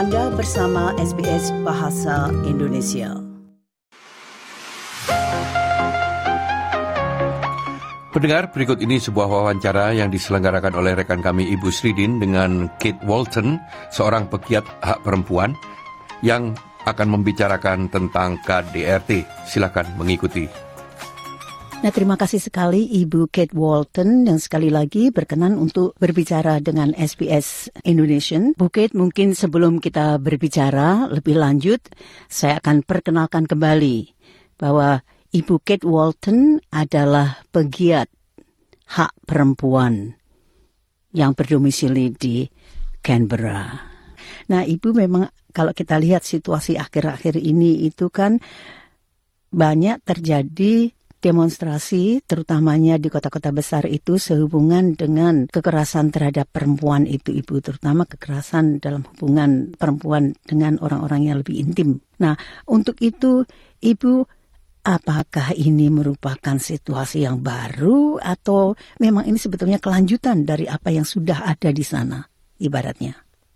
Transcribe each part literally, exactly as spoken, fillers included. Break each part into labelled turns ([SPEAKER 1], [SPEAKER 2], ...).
[SPEAKER 1] Anda bersama S B S Bahasa Indonesia.
[SPEAKER 2] Pendengar, berikut ini sebuah wawancara yang diselenggarakan oleh rekan kami Ibu Sridin dengan Kate Walton, seorang pegiat hak perempuan yang akan membicarakan tentang K D R T. Silakan mengikuti.
[SPEAKER 1] Nah, terima kasih sekali Ibu Kate Walton yang sekali lagi berkenan untuk berbicara dengan S B S Indonesian. Bu Kate, mungkin sebelum kita berbicara lebih lanjut, saya akan perkenalkan kembali bahwa Ibu Kate Walton adalah pegiat hak perempuan yang berdomisili di Canberra. Nah, Ibu memang kalau kita lihat situasi akhir-akhir ini itu kan banyak terjadi demonstrasi, terutamanya di kota-kota besar itu sehubungan dengan kekerasan terhadap perempuan itu, Ibu, terutama kekerasan dalam hubungan perempuan dengan orang-orang yang lebih intim. Nah, untuk itu, Ibu, apakah ini merupakan situasi yang baru atau memang ini sebetulnya kelanjutan dari apa yang sudah ada di sana, ibaratnya?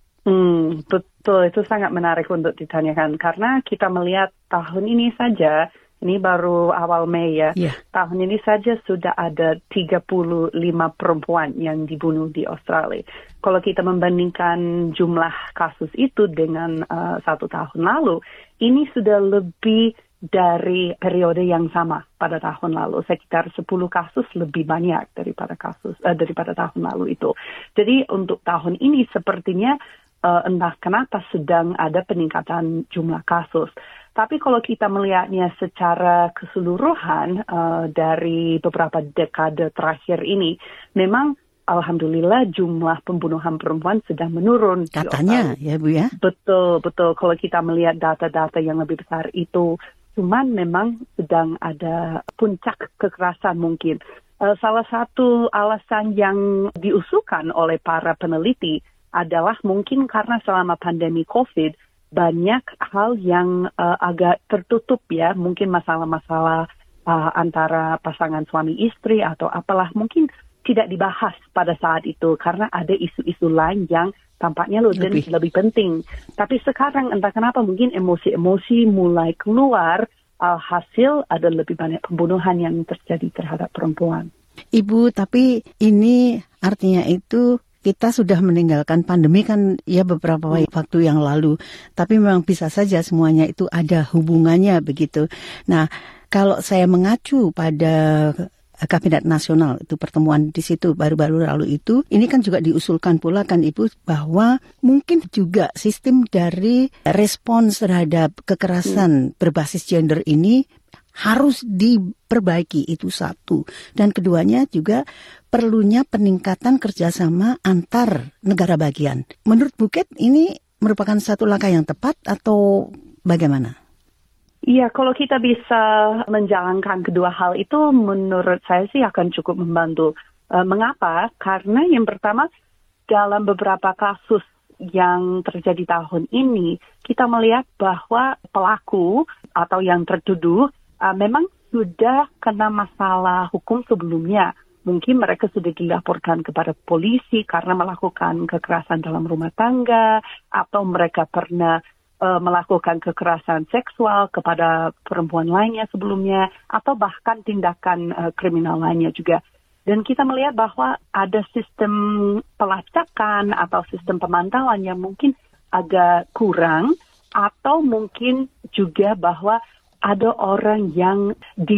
[SPEAKER 3] Hmm, betul, itu sangat menarik untuk ditanyakan karena kita melihat tahun ini saja. Ini baru awal Mei ya. Yeah. Tahun ini saja sudah ada tiga puluh lima perempuan yang dibunuh di Australia. Kalau kita membandingkan jumlah kasus itu dengan uh, satu tahun lalu, ini sudah lebih dari periode yang sama pada tahun lalu. Sekitar sepuluh kasus lebih banyak daripada kasus uh, daripada tahun lalu itu. Jadi untuk tahun ini sepertinya uh, entah kenapa sedang ada peningkatan jumlah kasus. Tapi kalau kita melihatnya secara keseluruhan uh, dari beberapa dekade terakhir ini, memang alhamdulillah jumlah pembunuhan perempuan sedang menurun.
[SPEAKER 1] Katanya ya Bu ya?
[SPEAKER 3] Betul, betul. Kalau kita melihat data-data yang lebih besar itu, cuman memang sedang ada puncak kekerasan mungkin. Uh, salah satu alasan yang diusulkan oleh para peneliti adalah mungkin karena selama pandemi COVID, banyak hal yang uh, agak tertutup ya, mungkin masalah-masalah uh, antara pasangan suami istri atau apalah mungkin tidak dibahas pada saat itu karena ada isu-isu lain yang tampaknya lebih, lebih penting. Tapi sekarang entah kenapa mungkin emosi-emosi mulai keluar, alhasil ada lebih banyak pembunuhan yang terjadi terhadap perempuan.
[SPEAKER 1] Ibu, tapi ini artinya itu kita sudah meninggalkan pandemi kan ya beberapa waktu yang lalu. Tapi memang bisa saja semuanya itu ada hubungannya begitu. Nah, kalau saya mengacu pada Kabinet Nasional, itu pertemuan di situ baru-baru lalu itu, ini kan juga diusulkan pula kan Ibu bahwa mungkin juga sistem dari respons terhadap kekerasan hmm. berbasis gender ini harus diperbaiki, itu satu. Dan keduanya juga perlunya peningkatan kerjasama antar negara bagian. Menurut Bu Kate, ini merupakan satu langkah yang tepat atau bagaimana?
[SPEAKER 3] Iya, kalau kita bisa menjalankan kedua hal itu, menurut saya sih akan cukup membantu. E, mengapa? Karena yang pertama, dalam beberapa kasus yang terjadi tahun ini, kita melihat bahwa pelaku atau yang tertuduh Uh, memang sudah kena masalah hukum sebelumnya. Mungkin mereka sudah dilaporkan kepada polisi karena melakukan kekerasan dalam rumah tangga, atau mereka pernah uh, melakukan kekerasan seksual kepada perempuan lainnya sebelumnya, atau bahkan tindakan uh, kriminal lainnya juga. Dan kita melihat bahwa ada sistem pelacakan atau sistem pemantauan yang mungkin agak kurang, atau mungkin juga bahwa ada orang yang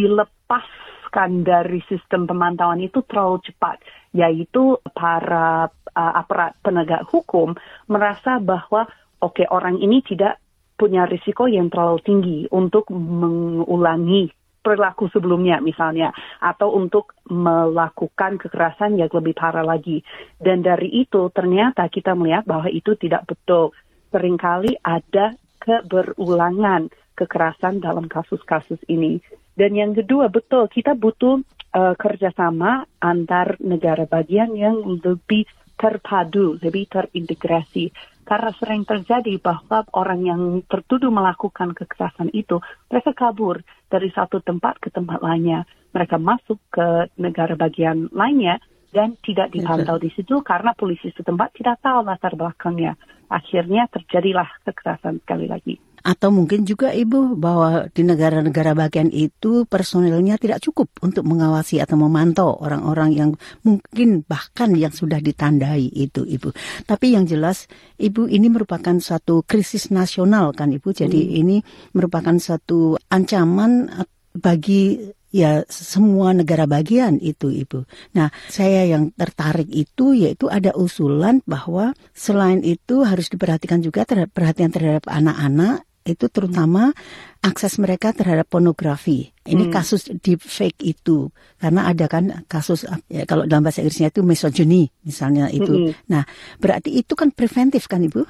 [SPEAKER 3] dilepaskan dari sistem pemantauan itu terlalu cepat, yaitu para uh, aparat penegak hukum merasa bahwa oke okay, orang ini tidak punya risiko yang terlalu tinggi untuk mengulangi perilaku sebelumnya misalnya, atau untuk melakukan kekerasan yang lebih parah lagi. Dan dari itu ternyata kita melihat bahwa itu tidak betul. Seringkali ada keberulangan kekerasan dalam kasus-kasus ini. Dan yang kedua, betul, kita butuh uh, kerjasama antar negara bagian yang lebih terpadu, lebih terintegrasi. Karena sering terjadi bahwa orang yang tertuduh melakukan kekerasan itu, mereka kabur dari satu tempat ke tempat lainnya. Mereka masuk ke negara bagian lainnya, dan tidak dipantau di situ karena polisi setempat tidak tahu latar belakangnya. Akhirnya terjadilah kekerasan sekali lagi.
[SPEAKER 1] Atau mungkin juga Ibu bahwa di negara-negara bagian itu personilnya tidak cukup untuk mengawasi atau memantau orang-orang yang mungkin bahkan yang sudah ditandai itu Ibu. Tapi yang jelas Ibu ini merupakan suatu krisis nasional kan Ibu. Jadi hmm. ini merupakan suatu ancaman bagi ya semua negara bagian itu Ibu. Nah, saya yang tertarik itu yaitu ada usulan bahwa selain itu harus diperhatikan juga terhadap perhatian terhadap anak-anak, itu terutama akses mereka terhadap pornografi. Ini hmm. kasus deepfake itu. Karena ada kan kasus, ya, kalau dalam bahasa Inggrisnya itu misogyny misalnya itu. Hmm. Nah, berarti itu kan preventif kan Ibu?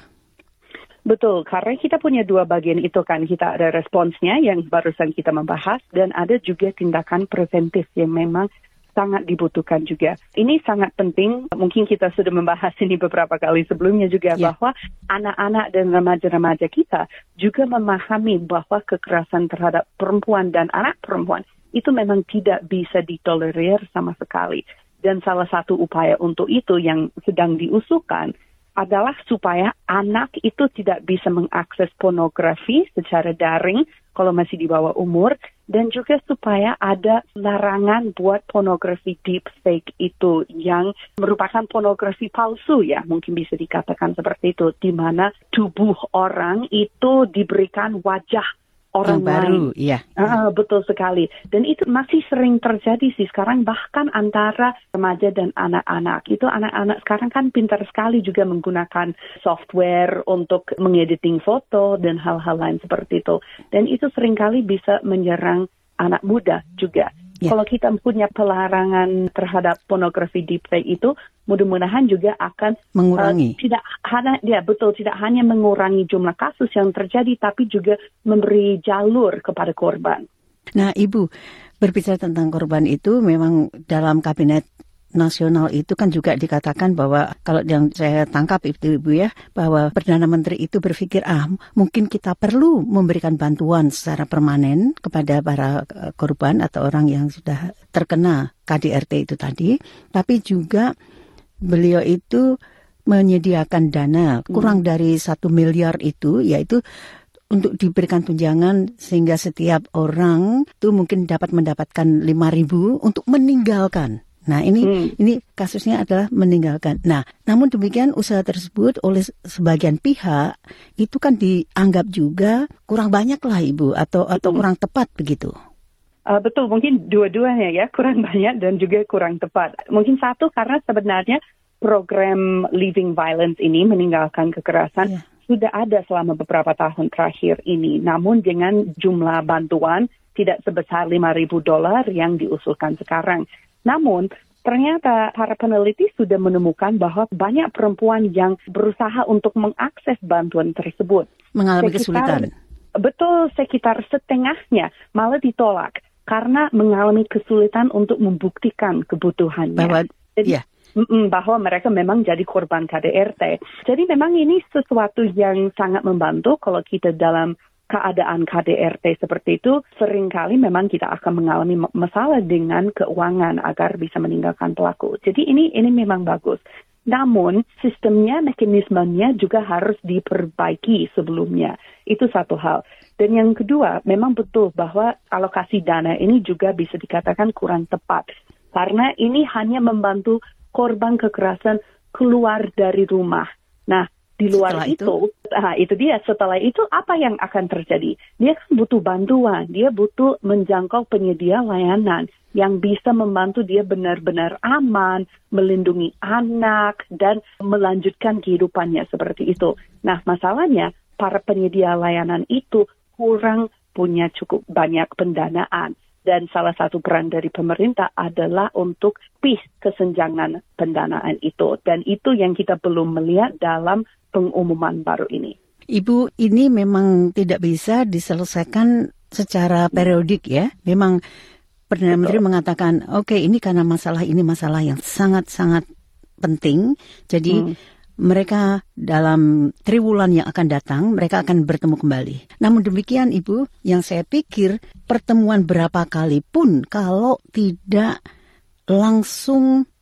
[SPEAKER 3] Betul, karena kita punya dua bagian itu kan. Kita ada responsnya yang barusan kita membahas dan ada juga tindakan preventif yang memang sangat dibutuhkan juga. Ini sangat penting, mungkin kita sudah membahas ini beberapa kali sebelumnya juga, yeah. bahwa anak-anak dan remaja-remaja kita juga memahami bahwa kekerasan terhadap perempuan dan anak perempuan itu memang tidak bisa ditolerir sama sekali. Dan salah satu upaya untuk itu yang sedang diusulkan adalah supaya anak itu tidak bisa mengakses pornografi secara daring kalau masih di bawah umur, dan juga supaya ada larangan buat pornografi deepfake itu yang merupakan pornografi palsu ya, mungkin bisa dikatakan seperti itu, di mana tubuh orang itu diberikan wajah orang
[SPEAKER 1] yang baru,
[SPEAKER 3] lain.
[SPEAKER 1] iya.
[SPEAKER 3] Uh, betul sekali. Dan itu masih sering terjadi sih sekarang, bahkan antara remaja dan anak-anak. Itu anak-anak sekarang kan pintar sekali juga menggunakan software untuk mengediting foto dan hal-hal lain seperti itu. Dan itu seringkali bisa menyerang anak muda juga. Yeah. Kalau kita punya pelarangan terhadap pornografi deepfake itu, mudah-mudahan juga akan
[SPEAKER 1] mengurangi.
[SPEAKER 3] Uh, tidak hanya, ya betul, tidak hanya mengurangi jumlah kasus yang terjadi, tapi juga memberi jalur kepada korban.
[SPEAKER 1] Nah, Ibu, berbicara tentang korban itu, memang dalam kabinet nasional itu kan juga dikatakan bahwa kalau yang saya tangkap itu Ibu ya, bahwa Perdana Menteri itu berpikir ah mungkin kita perlu memberikan bantuan secara permanen kepada para korban atau orang yang sudah terkena K D R T itu tadi, tapi juga beliau itu menyediakan dana kurang dari satu miliar itu, yaitu untuk diberikan tunjangan sehingga setiap orang itu mungkin dapat mendapatkan lima ribu untuk meninggalkan. Nah ini hmm. ini kasusnya adalah meninggalkan. Nah namun demikian usaha tersebut oleh sebagian pihak itu kan dianggap juga kurang banyak lah Ibu atau atau hmm. kurang tepat begitu.
[SPEAKER 3] Uh, betul, mungkin dua-duanya ya, kurang banyak dan juga kurang tepat. Mungkin satu karena sebenarnya program Leaving Violence ini, meninggalkan kekerasan, yeah. sudah ada selama beberapa tahun terakhir ini. Namun dengan jumlah bantuan tidak sebesar lima ribu dolar yang diusulkan sekarang. Namun, ternyata para peneliti sudah menemukan bahwa banyak perempuan yang berusaha untuk mengakses bantuan tersebut.
[SPEAKER 1] Mengalami
[SPEAKER 3] sekitar,
[SPEAKER 1] kesulitan.
[SPEAKER 3] Betul, sekitar setengahnya malah ditolak karena mengalami kesulitan untuk membuktikan kebutuhannya.
[SPEAKER 1] Bahwa,
[SPEAKER 3] Jadi,
[SPEAKER 1] ya.
[SPEAKER 3] bahwa mereka memang jadi korban K D R T. Jadi memang ini sesuatu yang sangat membantu kalau kita dalam keadaan K D R T seperti itu, seringkali memang kita akan mengalami masalah dengan keuangan agar bisa meninggalkan pelaku. Jadi ini ini memang bagus. Namun sistemnya, mekanismenya juga harus diperbaiki sebelumnya. Itu satu hal. Dan yang kedua, memang betul bahwa alokasi dana ini juga bisa dikatakan kurang tepat. Karena ini hanya membantu korban kekerasan keluar dari rumah. Nah, di luar itu, itu nah, itu dia. Setelah itu apa yang akan terjadi? Dia kan butuh bantuan, dia butuh menjangkau penyedia layanan yang bisa membantu dia benar-benar aman, melindungi anak, dan melanjutkan kehidupannya seperti itu. Nah, masalahnya para penyedia layanan itu kurang punya cukup banyak pendanaan. Dan salah satu peran dari pemerintah adalah untuk pis kesenjangan pendanaan itu. Dan itu yang kita belum melihat dalam pengumuman baru ini.
[SPEAKER 1] Ibu, ini memang tidak bisa diselesaikan secara periodik ya. Memang Perdana Menteri mengatakan, oke okay, ini karena masalah ini masalah yang sangat-sangat penting. Jadi hmm. mereka dalam triwulan yang akan datang, mereka akan bertemu kembali. Namun demikian Ibu, yang saya pikir pertemuan berapa kali pun kalau tidak langsung ke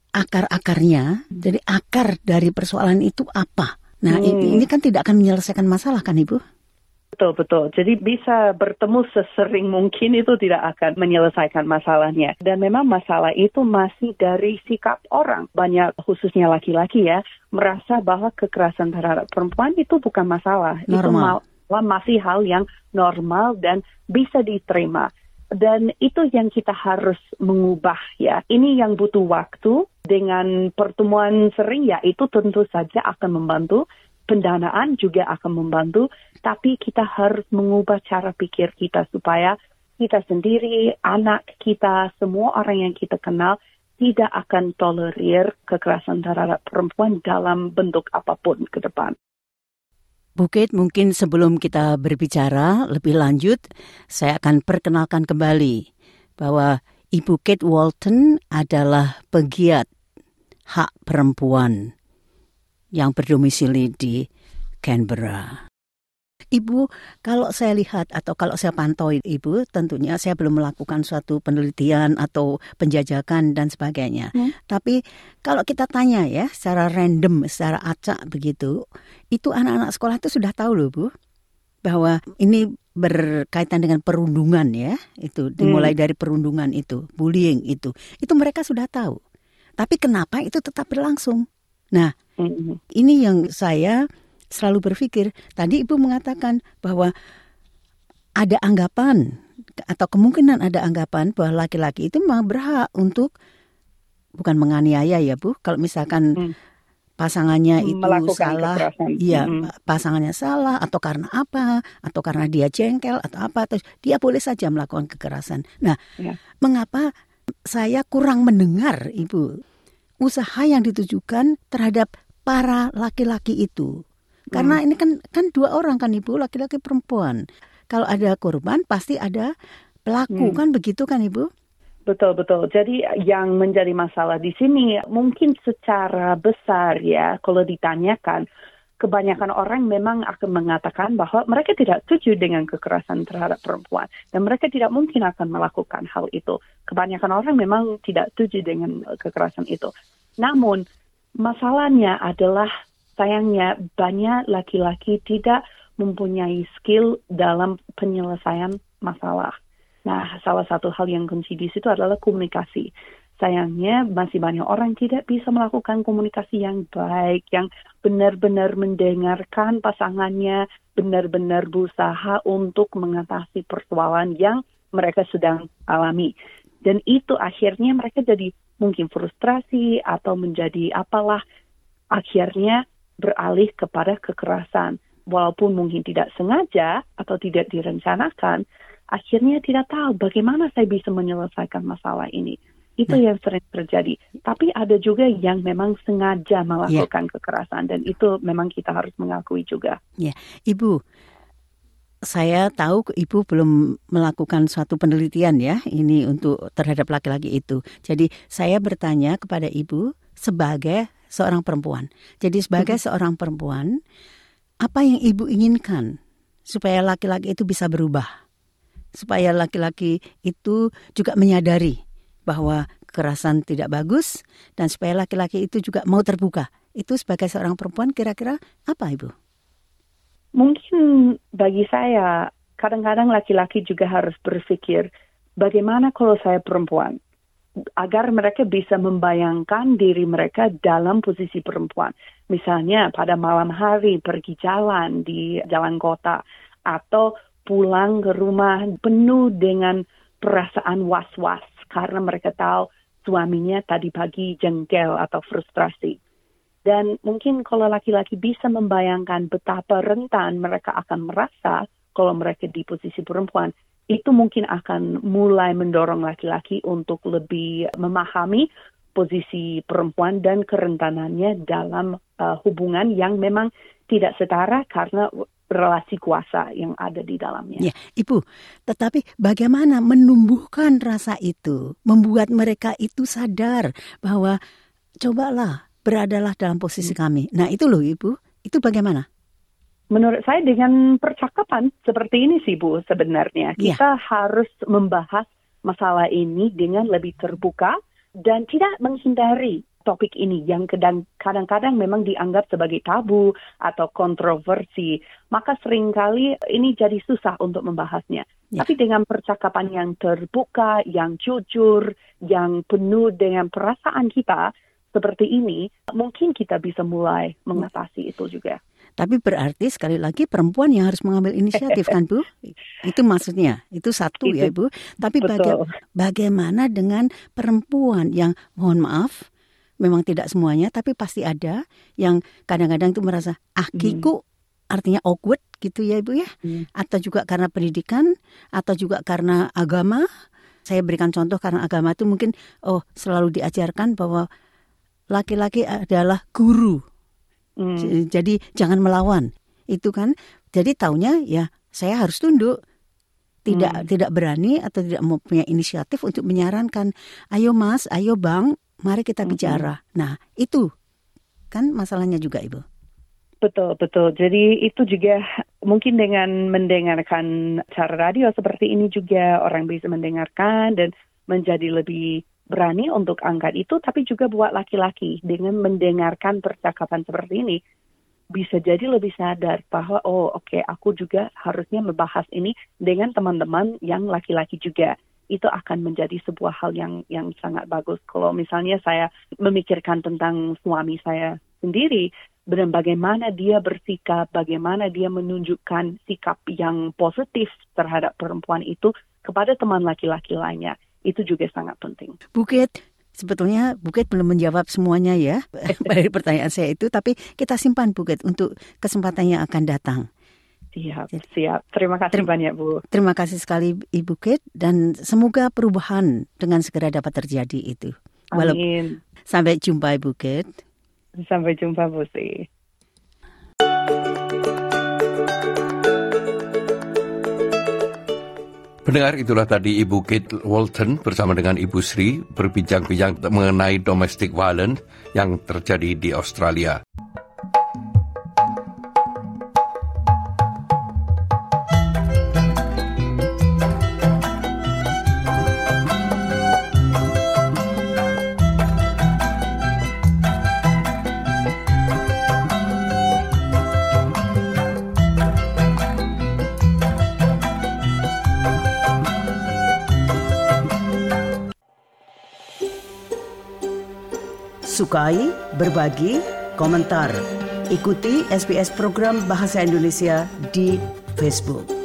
[SPEAKER 1] akar-akarnya. Jadi akar dari persoalan itu apa? Nah, hmm. ini kan tidak akan menyelesaikan masalah kan, Ibu?
[SPEAKER 3] Betul, betul. Jadi bisa bertemu sesering mungkin itu tidak akan menyelesaikan masalahnya. Dan memang masalah itu masih dari sikap orang. Banyak khususnya laki-laki ya, merasa bahwa kekerasan terhadap perempuan itu bukan masalah.
[SPEAKER 1] Normal.
[SPEAKER 3] Itu masih hal yang normal dan bisa diterima. Dan itu yang kita harus mengubah ya. Ini yang butuh waktu. Dengan pertemuan sering ya itu tentu saja akan membantu. Pendanaan juga akan membantu. Tapi kita harus mengubah cara pikir kita supaya kita sendiri, anak kita, semua orang yang kita kenal tidak akan tolerir kekerasan terhadap perempuan dalam bentuk apapun ke depan.
[SPEAKER 1] Bu Kate, mungkin sebelum kita berbicara lebih lanjut, saya akan perkenalkan kembali bahwa Ibu Kate Walton adalah pegiat hak perempuan yang berdomisili di Canberra. Ibu, kalau saya lihat atau kalau saya pantau Ibu, tentunya saya belum melakukan suatu penelitian atau penjajakan dan sebagainya. Hmm. Tapi kalau kita tanya ya, secara random, secara acak begitu, itu anak-anak sekolah itu sudah tahu loh Bu, bahwa ini berkaitan dengan perundungan ya, itu dimulai hmm. dari perundungan itu, bullying itu, itu mereka sudah tahu. Tapi kenapa itu tetap berlangsung? Nah, hmm. ini yang saya selalu berpikir, tadi Ibu mengatakan bahwa ada anggapan atau kemungkinan ada anggapan bahwa laki-laki itu memang berhak untuk bukan menganiaya ya Bu, kalau misalkan hmm. pasangannya itu melakukan salah, iya hmm. pasangannya salah atau karena apa, atau karena dia jengkel atau apa, atau dia boleh saja melakukan kekerasan. Nah, ya. Mengapa saya kurang mendengar Ibu usaha yang ditujukan terhadap para laki-laki itu? Karena hmm. ini kan kan dua orang kan Ibu, laki-laki perempuan. Kalau ada korban pasti ada pelaku, hmm. kan begitu kan Ibu?
[SPEAKER 3] Betul, betul. Jadi yang menjadi masalah di sini mungkin secara besar ya, kalau ditanyakan, kebanyakan orang memang akan mengatakan bahwa mereka tidak setuju dengan kekerasan terhadap perempuan. Dan mereka tidak mungkin akan melakukan hal itu. Kebanyakan orang memang tidak setuju dengan kekerasan itu. Namun, masalahnya adalah sayangnya banyak laki-laki tidak mempunyai skill dalam penyelesaian masalah. Nah, salah satu hal yang kunci di situ adalah komunikasi. Sayangnya masih banyak orang tidak bisa melakukan komunikasi yang baik, yang benar-benar mendengarkan pasangannya, benar-benar berusaha untuk mengatasi persoalan yang mereka sedang alami. Dan itu akhirnya mereka jadi mungkin frustrasi atau menjadi apalah, akhirnya beralih kepada kekerasan. Walaupun mungkin tidak sengaja atau tidak direncanakan, akhirnya tidak tahu bagaimana saya bisa menyelesaikan masalah ini. Itu nah. yang sering terjadi. Tapi ada juga yang memang sengaja melakukan yeah. kekerasan. Dan itu memang kita harus mengakui juga.
[SPEAKER 1] Ya, yeah. Ibu, saya tahu Ibu belum melakukan suatu penelitian ya, ini untuk terhadap laki-laki itu. Jadi saya bertanya kepada Ibu sebagai seorang perempuan. Jadi sebagai mm-hmm. seorang perempuan, apa yang Ibu inginkan supaya laki-laki itu bisa berubah? Supaya laki-laki itu juga menyadari bahwa kekerasan tidak bagus dan supaya laki-laki itu juga mau terbuka. Itu sebagai seorang perempuan kira-kira apa Ibu?
[SPEAKER 3] Mungkin bagi saya kadang-kadang laki-laki juga harus berpikir bagaimana kalau saya perempuan agar mereka bisa membayangkan diri mereka dalam posisi perempuan. Misalnya pada malam hari pergi jalan di jalan kota atau pulang ke rumah penuh dengan perasaan was-was karena mereka tahu suaminya tadi pagi jengkel atau frustrasi. Dan mungkin kalau laki-laki bisa membayangkan betapa rentan mereka akan merasa kalau mereka di posisi perempuan, itu mungkin akan mulai mendorong laki-laki untuk lebih memahami posisi perempuan dan kerentanannya dalam uh, hubungan yang memang tidak setara karena relasi kuasa yang ada di dalamnya.
[SPEAKER 1] Ya, Ibu, tetapi bagaimana menumbuhkan rasa itu, membuat mereka itu sadar bahwa cobalah beradalah dalam posisi hmm. kami. Nah, itu loh Ibu, itu bagaimana?
[SPEAKER 3] Menurut saya dengan percakapan seperti ini sih Bu sebenarnya. Ya. Kita harus membahas masalah ini dengan lebih terbuka dan tidak menghindari topik ini yang kadang-kadang memang dianggap sebagai tabu atau kontroversi, maka seringkali ini jadi susah untuk membahasnya. Ya. Tapi dengan percakapan yang terbuka, yang jujur, yang penuh dengan perasaan kita seperti ini, mungkin kita bisa mulai mengatasi itu juga.
[SPEAKER 1] Tapi berarti sekali lagi perempuan yang harus mengambil inisiatif kan Bu? Itu maksudnya, itu satu itu, ya Bu. Tapi baga- bagaimana dengan perempuan yang mohon maaf, memang tidak semuanya, tapi pasti ada yang kadang-kadang itu merasa akiku, hmm. artinya awkward gitu ya Ibu ya. Hmm. Atau juga karena pendidikan, atau juga karena agama. Saya berikan contoh karena agama itu mungkin oh selalu diajarkan bahwa laki-laki adalah guru. Hmm. Jadi jangan melawan. Itu kan. Jadi taunya ya saya harus tunduk. Tidak hmm. tidak berani atau tidak mempunyai inisiatif untuk menyarankan, ayo Mas, ayo Bang, mari kita bicara. Hmm. Nah, itu kan masalahnya juga Ibu.
[SPEAKER 3] Betul, betul. Jadi itu juga mungkin dengan mendengarkan cara radio seperti ini juga orang bisa mendengarkan dan menjadi lebih berani untuk angkat itu, tapi juga buat laki-laki dengan mendengarkan percakapan seperti ini bisa jadi lebih sadar bahwa oh oke okay, aku juga harusnya membahas ini dengan teman-teman yang laki-laki juga. Itu akan menjadi sebuah hal yang yang sangat bagus. Kalau misalnya saya memikirkan tentang suami saya sendiri dan bagaimana dia bersikap, bagaimana dia menunjukkan sikap yang positif terhadap perempuan itu kepada teman laki-laki lainnya. Itu juga sangat penting.
[SPEAKER 1] Buket, sebetulnya Buket belum menjawab semuanya ya dari pertanyaan saya itu, tapi kita simpan Buket untuk kesempatan yang akan datang.
[SPEAKER 3] Siap, siap. Terima kasih terima, banyak Bu.
[SPEAKER 1] Terima kasih sekali Ibu Kate dan semoga perubahan dengan segera dapat terjadi itu.
[SPEAKER 3] Amin.
[SPEAKER 1] Walau, sampai jumpa Ibu Kate.
[SPEAKER 3] Sampai jumpa Bu Sri.
[SPEAKER 2] Pendengar, itulah tadi Ibu Kate Walton bersama dengan Ibu Sri berbincang-bincang mengenai domestic violence yang terjadi di Australia.
[SPEAKER 1] Sukai, berbagi, komentar. Ikuti S B S program Bahasa Indonesia di Facebook.